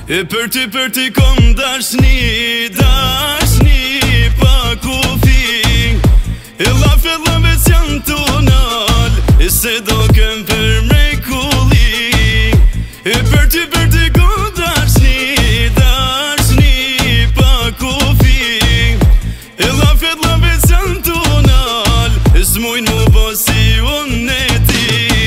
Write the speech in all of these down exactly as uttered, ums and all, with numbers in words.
E për ty, për ty kom dashni, dashni pa kufi. E lafe lavet janë tonal, e se do kem për mrekulli. E për ty, për ty kom dashni, dashni pa kufi. E lafe lavet janë tonal, e s'mujnë mu bo si unë e ti.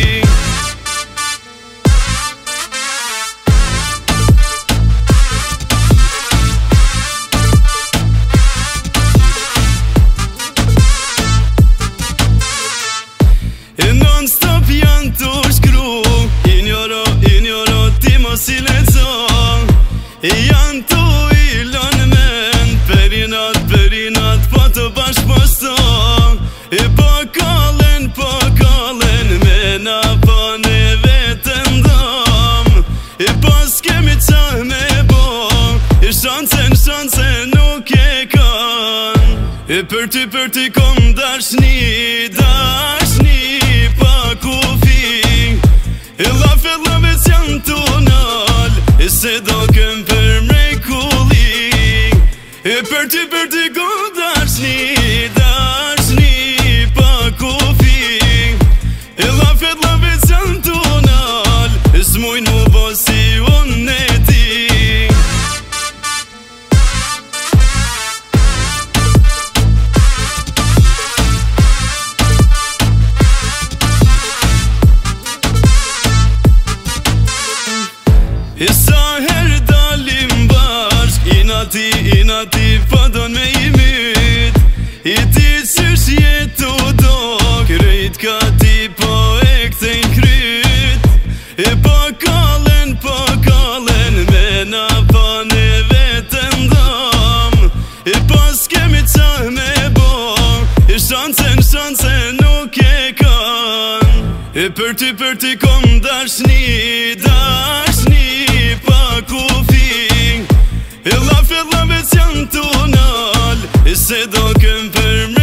E non stop janë të shkru, injoro, injoro ti mos i lezo. E janë të ilon men, perinat, perinat po të bashkëposto. E po kallen, po kallen, me na po ne vetën dom. E po s'kemi qa me bo, e shancen, shancen nuk e kan. E për ty, për ty kom dashni, dashni pa kufi. E lafe lavet janë tonal, e se do kem për mrekulli. E për ty, për ty kom dashni, dashni pa kufi. E lafe lavet janë tonal, e s'mujnë mu bo si unë e ti. E sa her dalim bashk, inati, inati pa don me i myt. I ti qysh jetu do, krejt ka ti po e kthejn kryt. E po kallen, po kallen, me na po ne vetën dom. E po s'kemi qa me bo, e shancen, shancen nuk e kan. E për ty, për ty kom dashni, dashni pa kufi. E lafe lavet janë tonal, e se do kem për me